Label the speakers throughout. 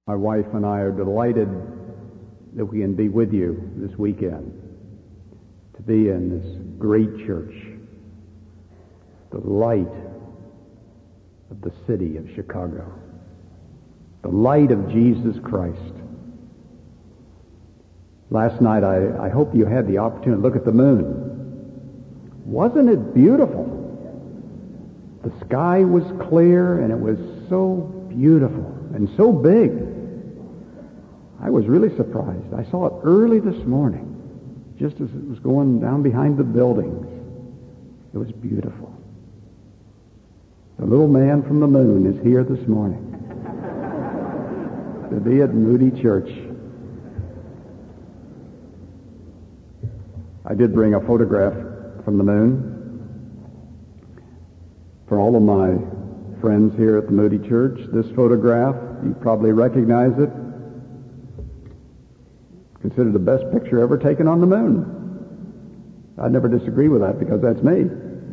Speaker 1: My wife and I are delighted that we can be with you this weekend, to be in this great church, the light of the city of Chicago, the light of Jesus Christ. Last night, I hope you had the opportunity to look at the moon. Wasn't it beautiful? The sky was clear, and it was so beautiful and so big. I was really surprised. I saw it early this morning, just as it was going down behind the buildings. It was beautiful. The little man from the moon is here this morning to be at Moody Church. I did bring a photograph from the moon for all of my friends here at the Moody Church. This photograph, you probably recognize it. Considered the best picture ever taken on the moon. I'd never disagree with that because that's me.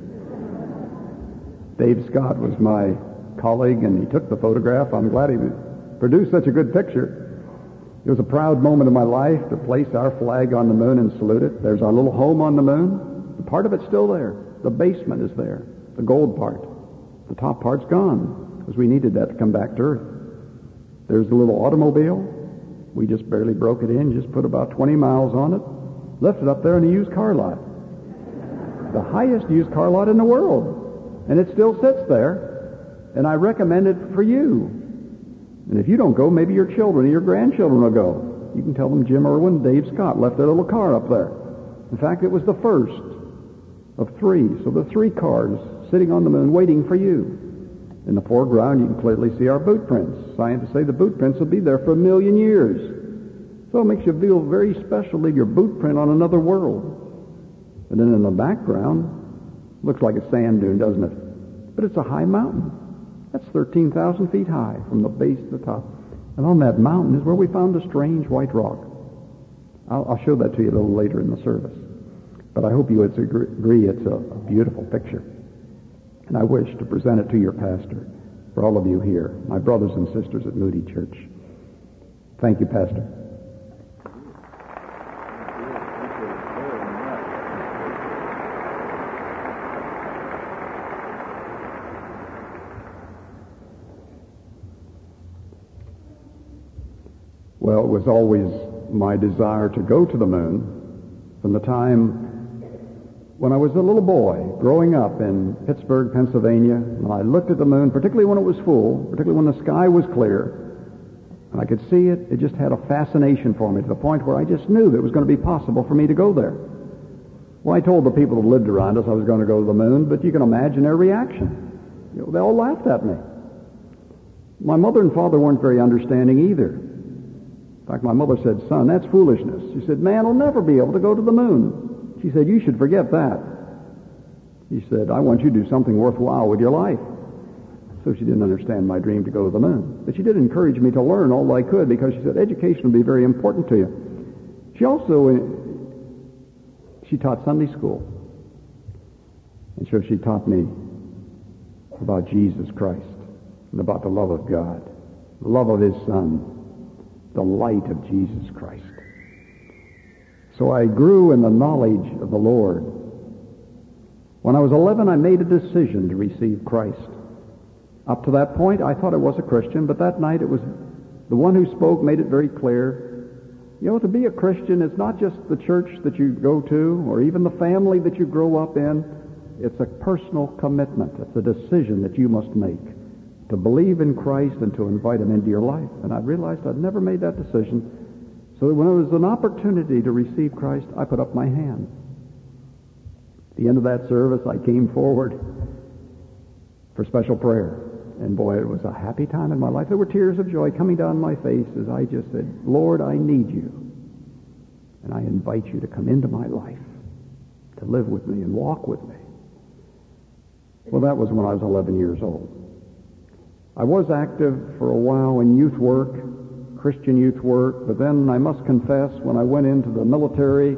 Speaker 1: Dave Scott was my colleague and he took the photograph. I'm glad he produced such a good picture. It was a proud moment of my life to place our flag on the moon and salute it. There's our little home on the moon. Part of it's still there. The basement is there. The gold part. The top part's gone because we needed that to come back to Earth. There's the little automobile. We just barely broke it in, just put about 20 miles on it, left it up there in a used car lot. The highest used car lot in the world. And it still sits there. And I recommend it for you. And if you don't go, maybe your children or your grandchildren will go. You can tell them Jim Irwin, Dave Scott left their little car up there. In fact, it was the first of three. So the three cars sitting on the moon waiting for you. In the foreground, you can clearly see our boot prints. Scientists say the boot prints will be there for 1 million years. So it makes you feel very special to leave your boot print on another world. And then in the background, looks like a sand dune, doesn't it? But it's a high mountain. That's 13,000 feet high from the base to the top. And on that mountain is where we found a strange white rock. I'll show that to you a little later in the service. But I hope you would agree it's a beautiful picture. And I wish to present it to your pastor, for all of you here, my brothers and sisters at Moody Church. Thank you, Pastor. Well, it was always my desire to go to the moon from the time when I was a little boy, growing up in Pittsburgh, Pennsylvania. And I looked at the moon, particularly when it was full, particularly when the sky was clear, and I could see it. It just had a fascination for me to the point where I just knew that it was going to be possible for me to go there. Well, I told the people that lived around us I was going to go to the moon, but you can imagine their reaction. They all laughed at me. My mother and father weren't very understanding either. In fact, my mother said, "Son, that's foolishness." She said, "Man will never be able to go to the moon." She said, "You should forget that." She said, "I want you to do something worthwhile with your life." So she didn't understand my dream to go to the moon. But she did encourage me to learn all I could because she said, education will be very important to you. She also, she taught Sunday school. And so she taught me about Jesus Christ and about the love of God, the love of His Son, the light of Jesus Christ. So I grew in the knowledge of the Lord. When I was 11, I made a decision to receive Christ. Up to that point, I thought I was a Christian, but that night it was the one who spoke made it very clear. To be a Christian is not just the church that you go to or even the family that you grow up in. It's a personal commitment. It's a decision that you must make to believe in Christ and to invite Him into your life. And I realized I'd never made that decision. So when there was an opportunity to receive Christ, I put up my hand. At the end of that service, I came forward for special prayer. And boy, it was a happy time in my life. There were tears of joy coming down my face as I just said, "Lord, I need you. And I invite you to come into my life, to live with me and walk with me." Well, that was when I was 11 years old. I was active for a while in youth work, Christian youth work, but then I must confess, when I went into the military,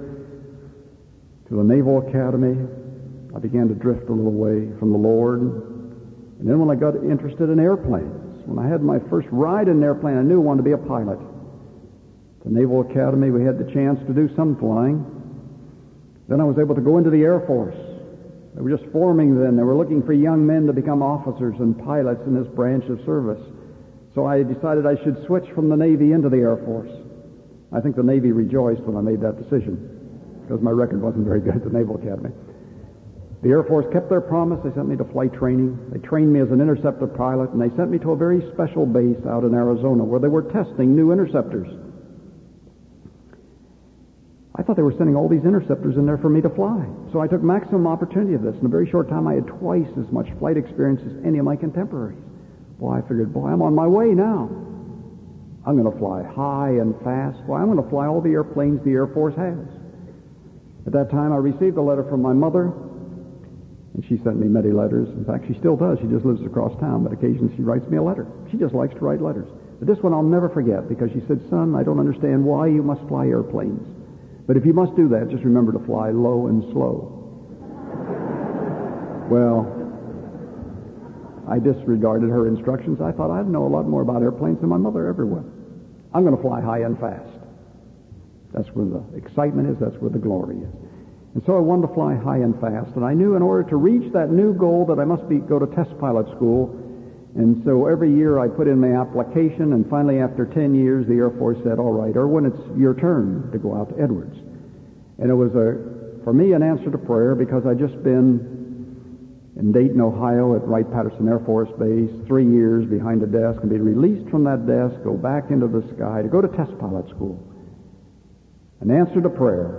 Speaker 1: to the Naval Academy, I began to drift a little away from the Lord. And then when I got interested in airplanes, When I had my first ride in an airplane, I knew I wanted to be a pilot. At the Naval Academy, we had the chance to do some flying. Then I was able to go into the Air Force. They were just forming then. They were looking for young men to become officers and pilots in this branch of service. So I decided I should switch from the Navy into the Air Force. I think the Navy rejoiced when I made that decision because my record wasn't very good at the Naval Academy. The Air Force kept their promise. They sent me to flight training. They trained me as an interceptor pilot, and they sent me to a very special base out in Arizona where they were testing new interceptors. I thought they were sending all these interceptors in there for me to fly. So I took maximum opportunity of this. In a very short time, I had twice as much flight experience as any of my contemporaries. Boy, I figured, I'm on my way now. I'm going to fly high and fast. I'm going to fly all the airplanes the Air Force has. At that time, I received a letter from my mother, and she sent me many letters. In fact, she still does. She just lives across town, but occasionally she writes me a letter. She just likes to write letters. But this one I'll never forget because she said, "Son, I don't understand why you must fly airplanes. But if you must do that, just remember to fly low and slow." Well, I disregarded her instructions. I thought I'd know a lot more about airplanes than my mother ever would. I'm going to fly high and fast. That's where the excitement is. That's where the glory is. And so I wanted to fly high and fast. And I knew in order to reach that new goal that I must go to test pilot school. And so every year I put in my application. And finally, after 10 years, the Air Force said, "All right, Irwin, it's your turn to go out to Edwards." And it was, for me, an answer to prayer because I'd just been in Dayton, Ohio at Wright-Patterson Air Force Base, 3 years behind a desk, and be released from that desk, go back into the sky to go to test pilot school. An answer to prayer.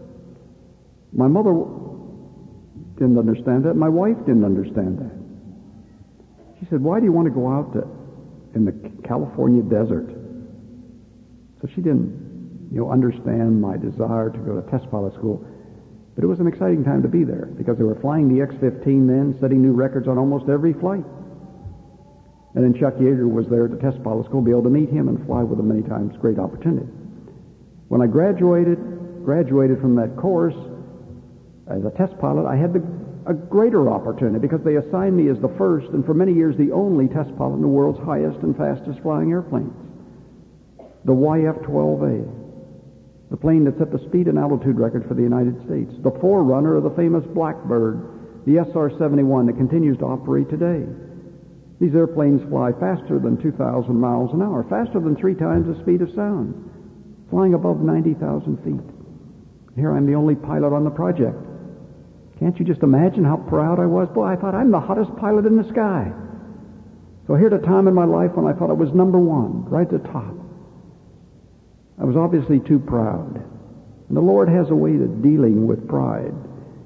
Speaker 1: My mother didn't understand that. My wife didn't understand that. She said, "Why do you want to go out in the California desert?" So she didn't, understand my desire to go to test pilot school. But it was an exciting time to be there because they were flying the X-15 then, setting new records on almost every flight. And then Chuck Yeager was there to test pilot school, be able to meet him and fly with him many times. Great opportunity. When I graduated from that course as a test pilot, I had a greater opportunity because they assigned me as the first and for many years the only test pilot in the world's highest and fastest flying airplanes, the YF-12A. The plane that set the speed and altitude record for the United States, the forerunner of the famous Blackbird, the SR-71 that continues to operate today. These airplanes fly faster than 2,000 miles an hour, faster than 3 times the speed of sound, flying above 90,000 feet. Here I'm the only pilot on the project. Can't you just imagine how proud I was? Boy, I thought I'm the hottest pilot in the sky. So here at a time in my life when I thought I was number one, right at the top. I was obviously too proud. And the Lord has a way of dealing with pride.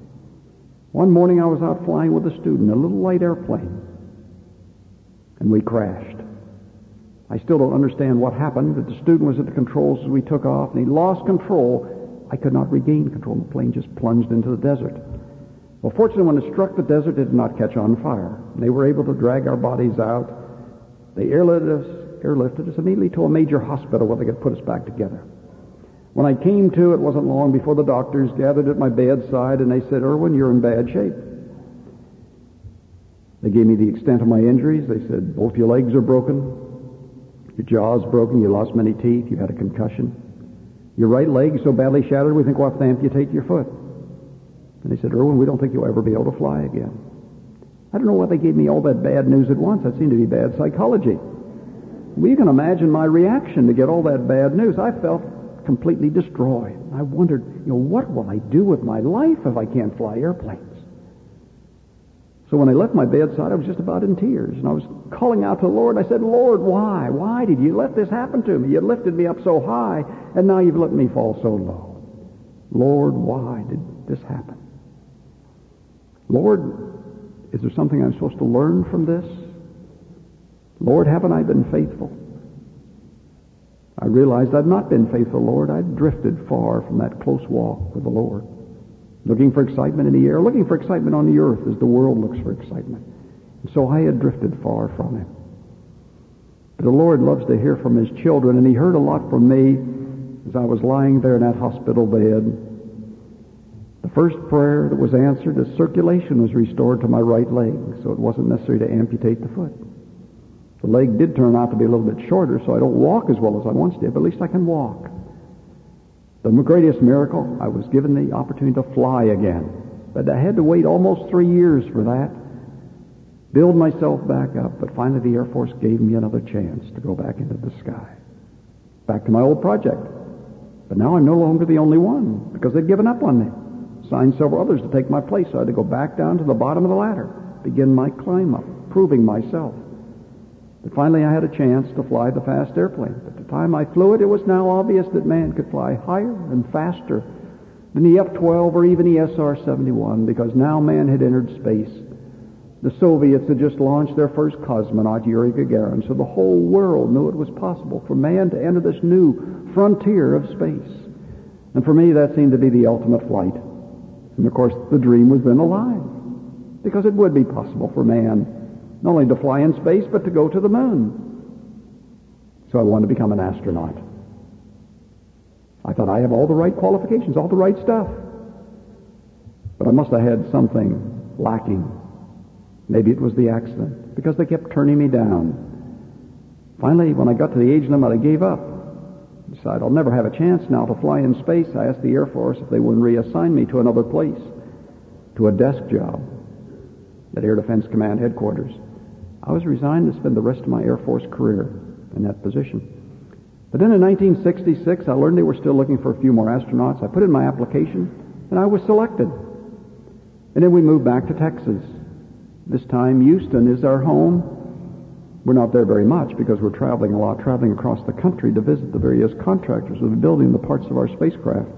Speaker 1: One morning I was out flying with a student, a little light airplane, and we crashed. I still don't understand what happened, but the student was at the controls as we took off, and he lost control. I could not regain control, and the plane just plunged into the desert. Well, fortunately, when it struck the desert, it did not catch on fire. And they were able to drag our bodies out. They airlifted us immediately to a major hospital where they could put us back together. When I came to, it wasn't long before the doctors gathered at my bedside and they said, "Irwin, you're in bad shape." They gave me the extent of my injuries. They said, "Both your legs are broken, your jaw's broken, you lost many teeth, you had a concussion. Your right leg is so badly shattered we think we'll have to amputate your foot." And they said, "Irwin, we don't think you'll ever be able to fly again." I don't know why they gave me all that bad news at once. That seemed to be bad psychology. Well, you can imagine my reaction to get all that bad news. I felt completely destroyed. I wondered, what will I do with my life if I can't fly airplanes? So when I left my bedside, I was just about in tears. And I was calling out to the Lord. I said, "Lord, why? Why did you let this happen to me? You lifted me up so high, and now you've let me fall so low. Lord, why did this happen? Lord, is there something I'm supposed to learn from this? Lord, haven't I been faithful?" I realized I'd not been faithful, Lord. I'd drifted far from that close walk with the Lord, looking for excitement in the air, looking for excitement on the earth as the world looks for excitement. And so I had drifted far from Him. But the Lord loves to hear from His children, and He heard a lot from me as I was lying there in that hospital bed. The first prayer that was answered is circulation was restored to my right leg, so it wasn't necessary to amputate the foot. The leg did turn out to be a little bit shorter, so I don't walk as well as I once did, but at least I can walk. The greatest miracle, I was given the opportunity to fly again. But I had to wait almost 3 years for that, build myself back up, but finally the Air Force gave me another chance to go back into the sky. Back to my old project. But now I'm no longer the only one, because they'd given up on me. Signed several others to take my place, so I had to go back down to the bottom of the ladder, begin my climb up, proving myself. But finally I had a chance to fly the fast airplane. At the time I flew it, it was now obvious that man could fly higher and faster than the F-12 or even the SR-71, because now man had entered space. The Soviets had just launched their first cosmonaut, Yuri Gagarin, so the whole world knew it was possible for man to enter this new frontier of space. And for me, that seemed to be the ultimate flight. And of course, the dream was then alive, because it would be possible for man not only to fly in space, but to go to the moon. So I wanted to become an astronaut. I thought I have all the right qualifications, all the right stuff. But I must have had something lacking. Maybe it was the accident, because they kept turning me down. Finally, when I got to the age limit, I gave up. I decided I'll never have a chance now to fly in space. I asked the Air Force if they wouldn't reassign me to another place, to a desk job at Air Defense Command headquarters. I was resigned to spend the rest of my Air Force career in that position. But then in 1966, I learned they were still looking for a few more astronauts. I put in my application, and I was selected. And then we moved back to Texas. This time, Houston is our home. We're not there very much because we're traveling a lot, traveling across the country to visit the various contractors who are building the parts of our spacecraft.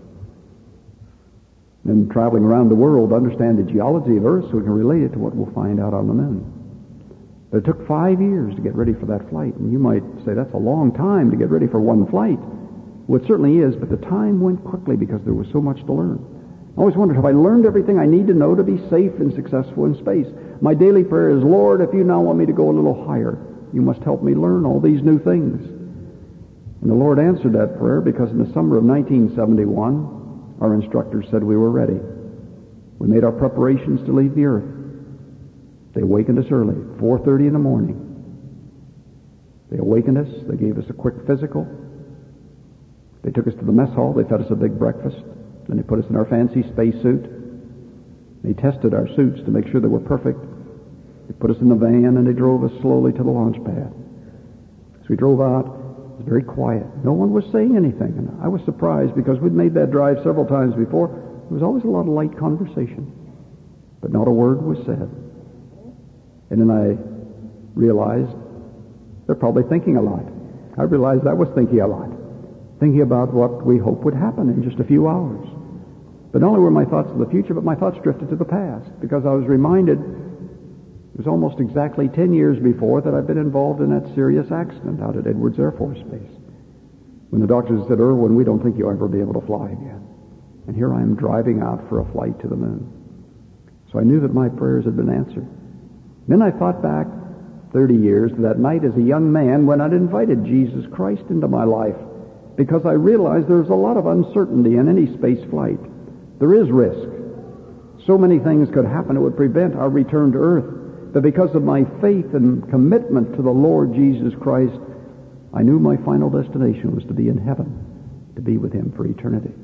Speaker 1: And traveling around the world to understand the geology of Earth so we can relate it to what we'll find out on the moon. But it took 5 years to get ready for that flight. And you might say that's a long time to get ready for one flight. Well, it certainly is, but the time went quickly because there was so much to learn. I always wondered, have I learned everything I need to know to be safe and successful in space? My daily prayer is, Lord, if you now want me to go a little higher, you must help me learn all these new things. And the Lord answered that prayer because in the summer of 1971, our instructors said we were ready. We made our preparations to leave the Earth. They awakened us early, 4:30 in the morning. They awakened us. They gave us a quick physical. They took us to the mess hall. They fed us a big breakfast. Then they put us in our fancy space suit. They tested our suits to make sure they were perfect. They put us in the van and they drove us slowly to the launch pad. As we drove out, it was very quiet. No one was saying anything. And I was surprised because we'd made that drive several times before. There was always a lot of light conversation, but not a word was said. And then I realized they're probably thinking a lot. I realized I was thinking a lot. Thinking about what we hope would happen in just a few hours. But not only were my thoughts of the future, but my thoughts drifted to the past, because I was reminded it was almost exactly 10 years before that I'd been involved in that serious accident out at Edwards Air Force Base, when the doctors said, Irwin, we don't think you'll ever be able to fly again. And here I am driving out for a flight to the moon. So I knew that my prayers had been answered. Then I thought back 30 years to that night as a young man when I'd invited Jesus Christ into my life, because I realized there's a lot of uncertainty in any space flight. There is risk. So many things could happen that would prevent our return to Earth. But because of my faith and commitment to the Lord Jesus Christ, I knew my final destination was to be in heaven, to be with Him for eternity.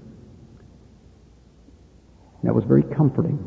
Speaker 1: That was very comforting.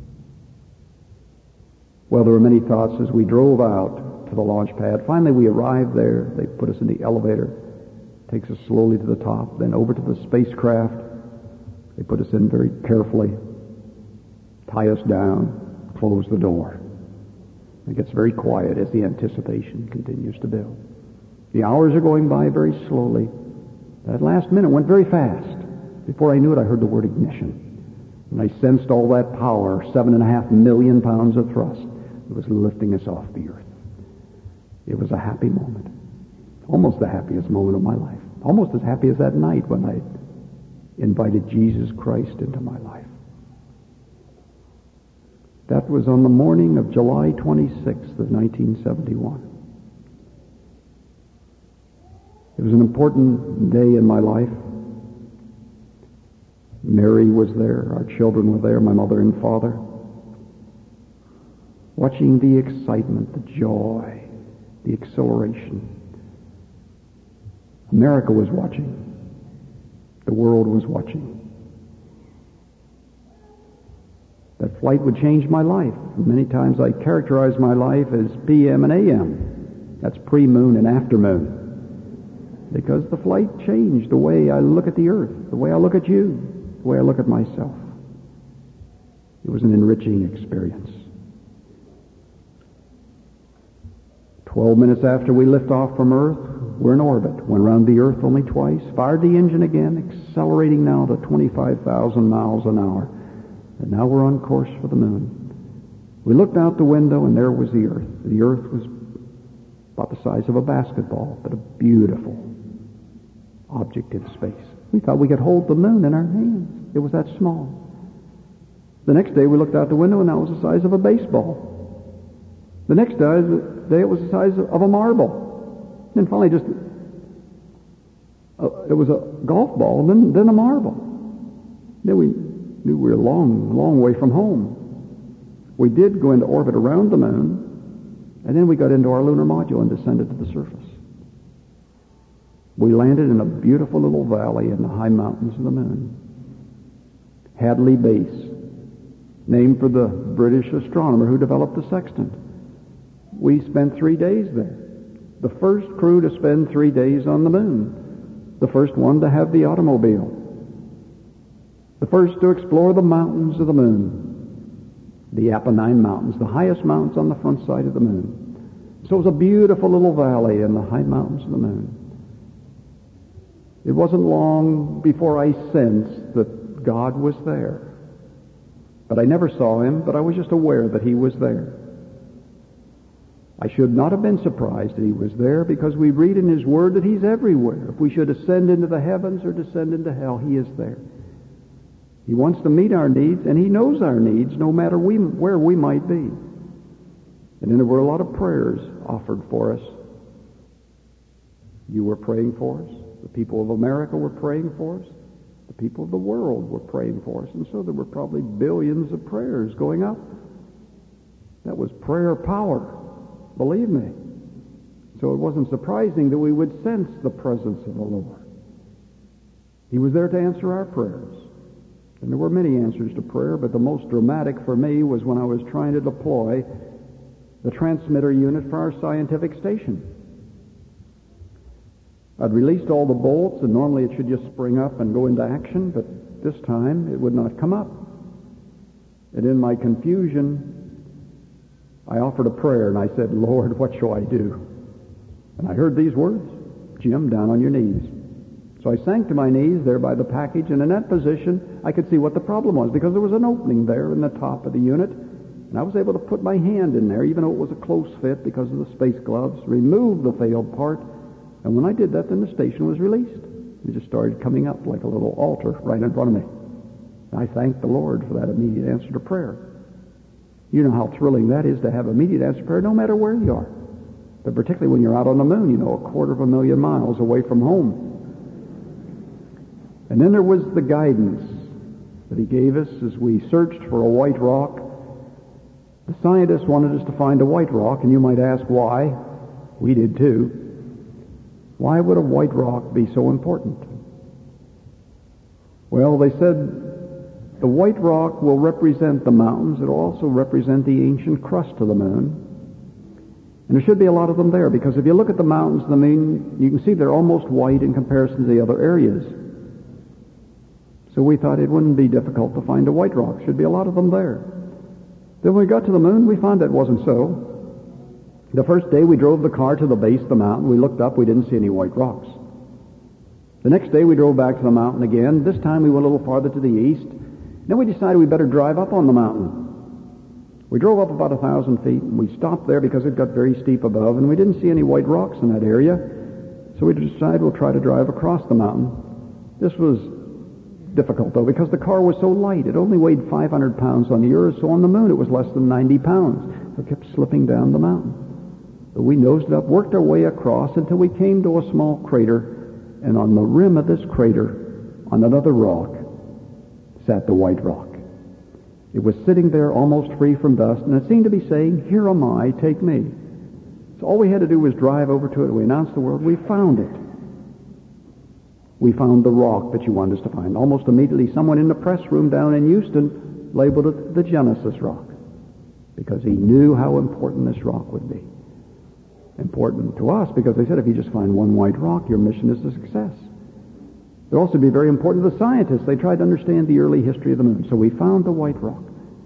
Speaker 1: Well, there were many thoughts as we drove out to the launch pad. Finally, we arrived there. They put us in the elevator. Takes us slowly to the top, then over to the spacecraft. They put us in very carefully, tie us down, close the door. It gets very quiet as the anticipation continues to build. The hours are going by very slowly. That last minute went very fast. Before I knew it, I heard the word ignition. And I sensed all that power, 7.5 million pounds of thrust. It was lifting us off the Earth. It was a happy moment. Almost the happiest moment of my life. Almost as happy as that night when I invited Jesus Christ into my life. That was on the morning of July 26th of 1971. It was an important day in my life. Mary was there. Our children were there, my mother and father. Watching the excitement, the joy, the exhilaration. America was watching. The world was watching. That flight would change my life. Many times I characterize my life as PM and AM. That's pre-moon and after-moon. Because the flight changed the way I look at the earth, the way I look at you, the way I look at myself. It was an enriching experience. 12 minutes after we lift off from Earth, we're in orbit. Went around the Earth only twice. Fired the engine again, accelerating now to 25,000 miles an hour. And now we're on course for the moon. We looked out the window, and there was the Earth. The Earth was about the size of a basketball, but a beautiful object in space. We thought we could hold the moon in our hands. It was that small. The next day we looked out the window, and that was the size of a baseball. The next day it was the size of a marble. And finally it was a golf ball, and then a marble. Then we knew we were a long, long way from home. We did go into orbit around the moon, and then we got into our lunar module and descended to the surface. We landed in a beautiful little valley in the high mountains of the moon. Hadley Base, named for the British astronomer who developed the sextant. We spent 3 days there. The first crew to spend 3 days on the moon. The first one to have the automobile. The first to explore the mountains of the moon. The Apennine Mountains, the highest mountains on the front side of the moon. So it was a beautiful little valley in the high mountains of the moon. It wasn't long before I sensed that God was there. But I never saw Him, but I was just aware that He was there. I should not have been surprised that He was there, because we read in His Word that He's everywhere. If we should ascend into the heavens or descend into hell, He is there. He wants to meet our needs, and He knows our needs no matter where we might be. And then there were a lot of prayers offered for us. You were praying for us. The people of America were praying for us. The people of the world were praying for us. And so there were probably billions of prayers going up. That was prayer power, believe me. So it wasn't surprising that we would sense the presence of the Lord. He was there to answer our prayers. And there were many answers to prayer, but the most dramatic for me was when I was trying to deploy the transmitter unit for our scientific station. I'd released all the bolts, and normally it should just spring up and go into action, but this time it would not come up. And in my confusion, I offered a prayer, and I said, "Lord, what shall I do?" And I heard these words, "Jim, down on your knees." So I sank to my knees there by the package, and in that position I could see what the problem was, because there was an opening there in the top of the unit, and I was able to put my hand in there, even though it was a close fit because of the space gloves, remove the failed part, and when I did that, then the station was released. It just started coming up like a little altar right in front of me. I thanked the Lord for that immediate answer to prayer. You know how thrilling that is to have immediate answer to prayer no matter where you are. But particularly when you're out on the moon, 250,000 miles away from home. And then there was the guidance that He gave us as we searched for a white rock. The scientists wanted us to find a white rock, and you might ask why. We did too. Why would a white rock be so important? Well, they said the white rock will represent the mountains. It will also represent the ancient crust of the moon. And there should be a lot of them there, because if you look at the mountains of the moon, you can see they're almost white in comparison to the other areas. So we thought it wouldn't be difficult to find a white rock. There should be a lot of them there. Then when we got to the moon, we found that wasn't so. The first day we drove the car to the base of the mountain. We looked up, we didn't see any white rocks. The next day we drove back to the mountain again. This time we went a little farther to the east. Then we decided we better drive up on the mountain. We drove up about 1,000 feet, and we stopped there because it got very steep above, and we didn't see any white rocks in that area. So we decided we'll try to drive across the mountain. This was difficult, though, because the car was so light. It only weighed 500 pounds on the earth, so on the moon it was less than 90 pounds. So it kept slipping down the mountain. But we nosed it up, worked our way across until we came to a small crater, and on the rim of this crater, on another rock, sat the white rock. It was sitting there almost free from dust, and it seemed to be saying, "Here am I, take me." So all we had to do was drive over to it. We announced the world. We found it. We found the rock that you wanted us to find. Almost immediately, someone in the press room down in Houston labeled it the Genesis rock, because he knew how important this rock would be. Important to us because they said, if you just find one white rock, your mission is a success. It would also be very important to the scientists. They tried to understand the early history of the moon. So we found the white rock.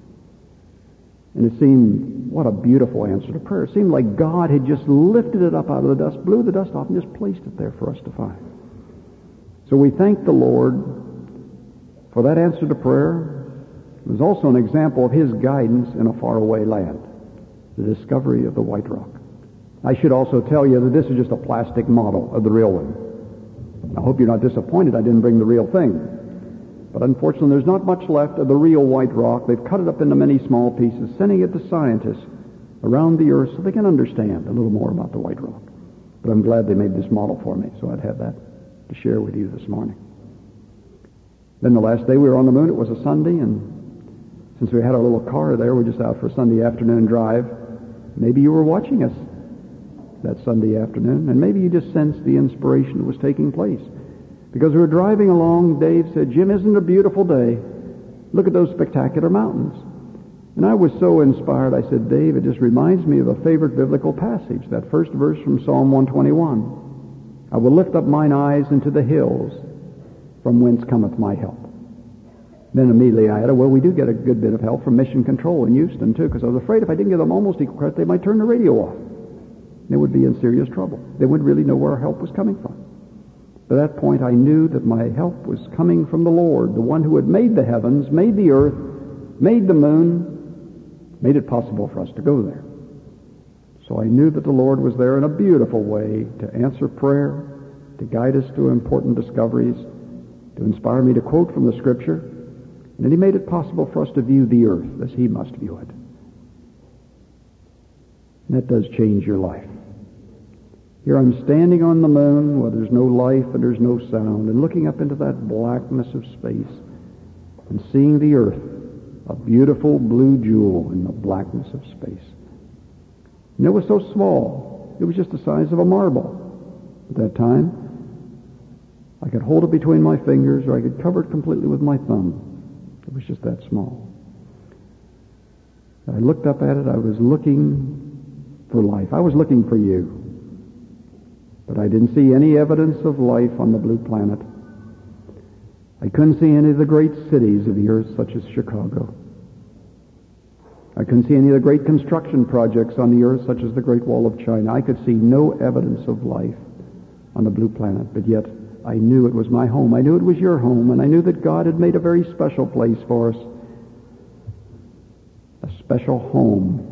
Speaker 1: And it seemed, what a beautiful answer to prayer. It seemed like God had just lifted it up out of the dust, blew the dust off, and just placed it there for us to find. So we thank the Lord for that answer to prayer. It was also an example of His guidance in a faraway land, the discovery of the white rock. I should also tell you that this is just a plastic model of the real one. I hope you're not disappointed I didn't bring the real thing. But unfortunately, there's not much left of the real white rock. They've cut it up into many small pieces, sending it to scientists around the earth so they can understand a little more about the white rock. But I'm glad they made this model for me, so I'd have that to share with you this morning. Then the last day we were on the moon, it was a Sunday, and since we had our little car there, we're just out for a Sunday afternoon drive. Maybe you were watching us that Sunday afternoon, and maybe you just sensed the inspiration that was taking place. Because we were driving along, Dave said, "Jim, isn't it a beautiful day? Look at those spectacular mountains." And I was so inspired, I said, "Dave, it just reminds me of a favorite biblical passage, that first verse from Psalm 121. I will lift up mine eyes into the hills, from whence cometh my help." Then immediately I added, well, we do get a good bit of help from Mission Control in Houston, too, because I was afraid if I didn't give them almost equal credit, they might turn the radio off. They would be in serious trouble. They wouldn't really know where our help was coming from. At that point, I knew that my help was coming from the Lord, the one who had made the heavens, made the earth, made the moon, made it possible for us to go there. So I knew that the Lord was there in a beautiful way to answer prayer, to guide us to important discoveries, to inspire me to quote from the Scripture, and that He made it possible for us to view the earth as He must view it. And that does change your life. Here I'm standing on the moon where there's no life and there's no sound, and looking up into that blackness of space and seeing the earth, a beautiful blue jewel in the blackness of space. And it was so small, it was just the size of a marble. At that time, I could hold it between my fingers or I could cover it completely with my thumb. It was just that small. I looked up at it, I was looking for life. I was looking for you. But I didn't see any evidence of life on the blue planet. I couldn't see any of the great cities of the earth, such as Chicago. I couldn't see any of the great construction projects on the earth, such as the Great Wall of China. I could see no evidence of life on the blue planet, but yet I knew it was my home. I knew it was your home, and I knew that God had made a very special place for us, a special home.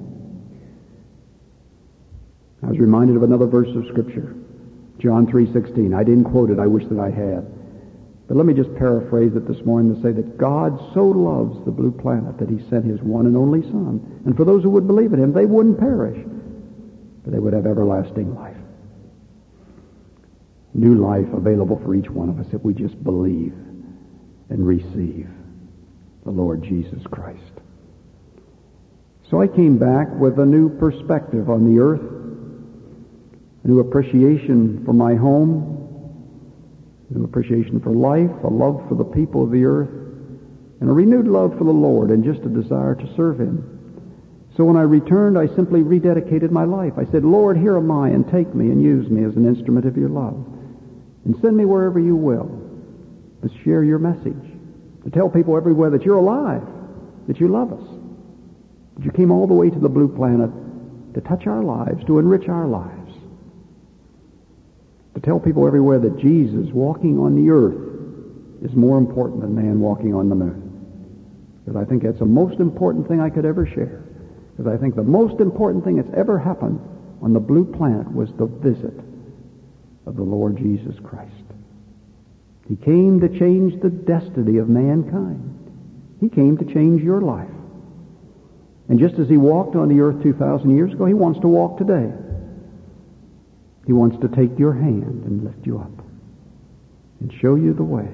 Speaker 1: I was reminded of another verse of Scripture, John 3:16. I didn't quote it. I wish that I had. But let me just paraphrase it this morning to say that God so loves the blue planet that He sent His one and only Son. And for those who would believe in Him, they wouldn't perish, but they would have everlasting life. New life available for each one of us if we just believe and receive the Lord Jesus Christ. So I came back with a new perspective on the earth, a new appreciation for my home, a new appreciation for life, a love for the people of the earth, and a renewed love for the Lord, and just a desire to serve Him. So when I returned, I simply rededicated my life. I said, Lord, here am I, and take me and use me as an instrument of your love. And send me wherever you will to share your message, to tell people everywhere that you're alive, that you love us, that you came all the way to the blue planet to touch our lives, to enrich our lives, to tell people everywhere that Jesus walking on the earth is more important than man walking on the moon. Because I think that's the most important thing I could ever share. Because I think the most important thing that's ever happened on the blue planet was the visit of the Lord Jesus Christ. He came to change the destiny of mankind. He came to change your life. And just as He walked on the earth 2,000 years ago, He wants to walk today. He wants to take your hand and lift you up and show you the way.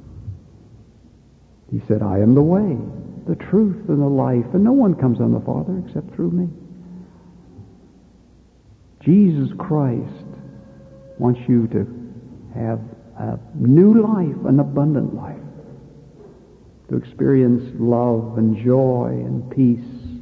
Speaker 1: He said, I am the way, the truth, and the life, and no one comes on the Father except through me. Jesus Christ wants you to have a new life, an abundant life, to experience love and joy and peace,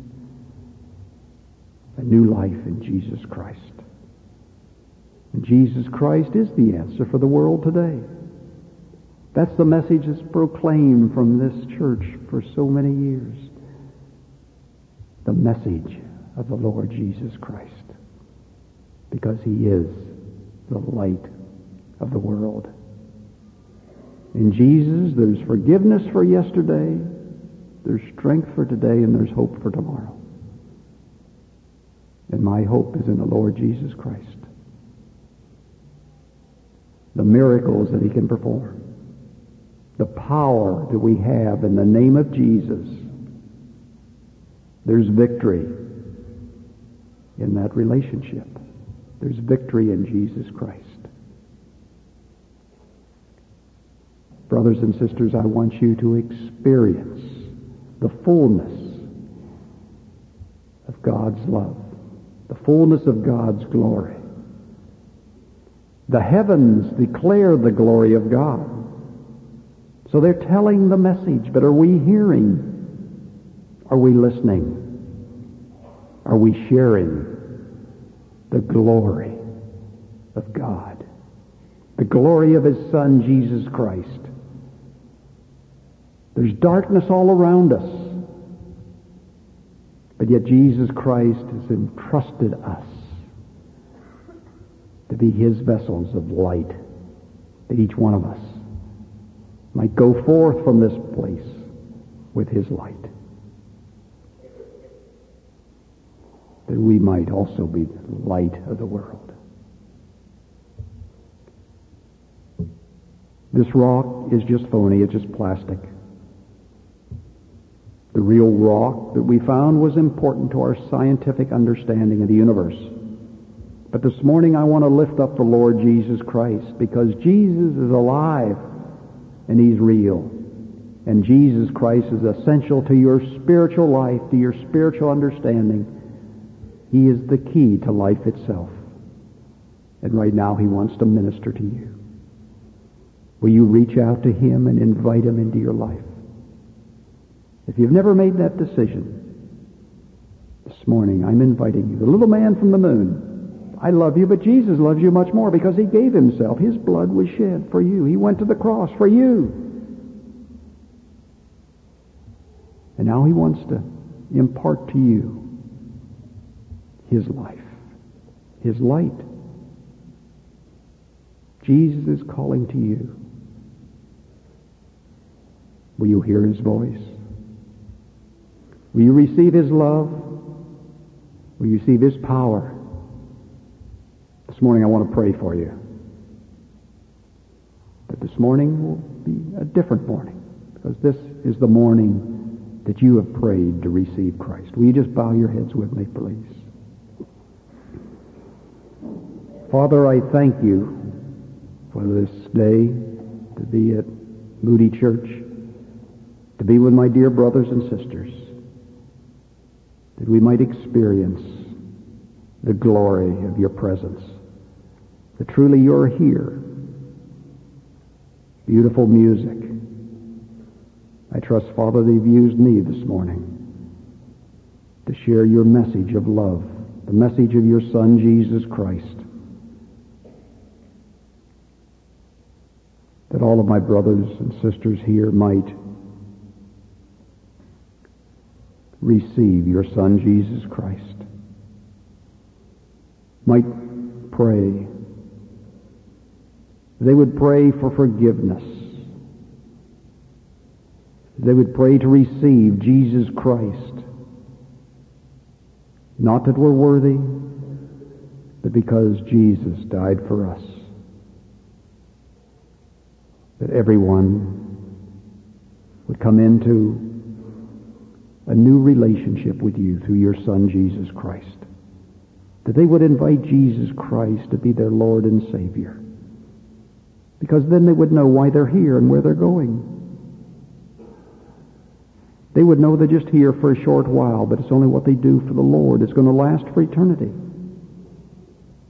Speaker 1: a new life in Jesus Christ. And Jesus Christ is the answer for the world today. That's the message that's proclaimed from this church for so many years. The message of the Lord Jesus Christ. Because He is the light of the world. In Jesus, there's forgiveness for yesterday, there's strength for today, and there's hope for tomorrow. And my hope is in the Lord Jesus Christ. The miracles that He can perform. The power that we have in the name of Jesus. There's victory in that relationship. There's victory in Jesus Christ. Brothers and sisters, I want you to experience the fullness of God's love, the fullness of God's glory. The heavens declare the glory of God. So they're telling the message, but are we hearing? Are we listening? Are we sharing the glory of God? The glory of His Son, Jesus Christ. There's darkness all around us. But yet Jesus Christ has entrusted us to be His vessels of light, that each one of us might go forth from this place with His light. That we might also be the light of the world. This rock is just phony, it's just plastic. The real rock that we found was important to our scientific understanding of the universe. But this morning I want to lift up the Lord Jesus Christ, because Jesus is alive and He's real. And Jesus Christ is essential to your spiritual life, to your spiritual understanding. He is the key to life itself. And right now He wants to minister to you. Will you reach out to Him and invite Him into your life? If you've never made that decision, this morning I'm inviting you. The little man from the moon. I love you, but Jesus loves you much more because He gave Himself. His blood was shed for you. He went to the cross for you. And now He wants to impart to you His life, His light. Jesus is calling to you. Will you hear His voice? Will you receive His love? Will you receive His power? This morning I want to pray for you. But this morning will be a different morning, because this is the morning that you have prayed to receive Christ. Will you just bow your heads with me, please? Father, I thank you for this day to be at Moody Church, to be with my dear brothers and sisters, that we might experience the glory of your presence, that truly you're here. Beautiful music. I trust, Father, that you've used me this morning to share your message of love, the message of your Son, Jesus Christ. That all of my brothers and sisters here might receive your Son, Jesus Christ. Might pray. They would pray for forgiveness. They would pray to receive Jesus Christ. Not that we're worthy, but because Jesus died for us. That everyone would come into a new relationship with you through your Son, Jesus Christ. That they would invite Jesus Christ to be their Lord and Savior. Because then they would know why they're here and where they're going. They would know they're just here for a short while, but it's only what they do for the Lord. It's going to last for eternity.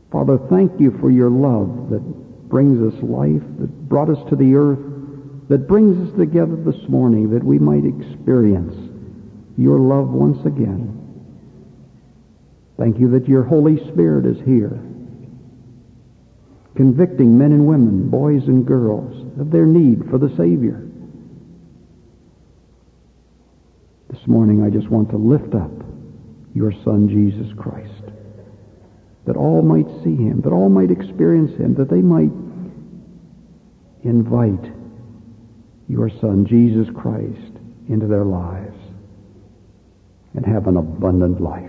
Speaker 1: Father, thank you for your love that brings us life, that brought us to the earth, that brings us together this morning that we might experience your love once again. Thank you that your Holy Spirit is here, convicting men and women, boys and girls, of their need for the Savior. This morning I just want to lift up your Son, Jesus Christ, that all might see him, that all might experience him, that they might invite your Son, Jesus Christ, into their lives and have an abundant life.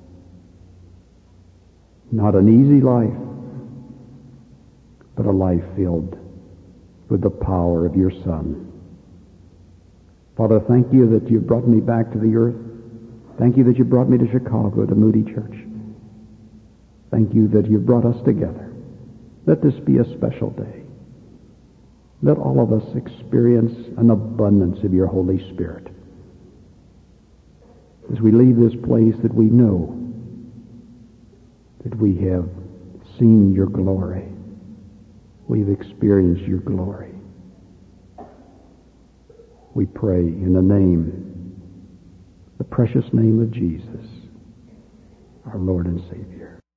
Speaker 1: Not an easy life, but a life filled with the power of your Son. Father, thank you that you brought me back to the earth. Thank you that you brought me to Chicago, to Moody Church. Thank you that you brought us together. Let this be a special day. Let all of us experience an abundance of your Holy Spirit. As we leave this place, that we know that we have seen your glory. We've experienced your glory. We pray in the name, the precious name of Jesus, our Lord and Savior.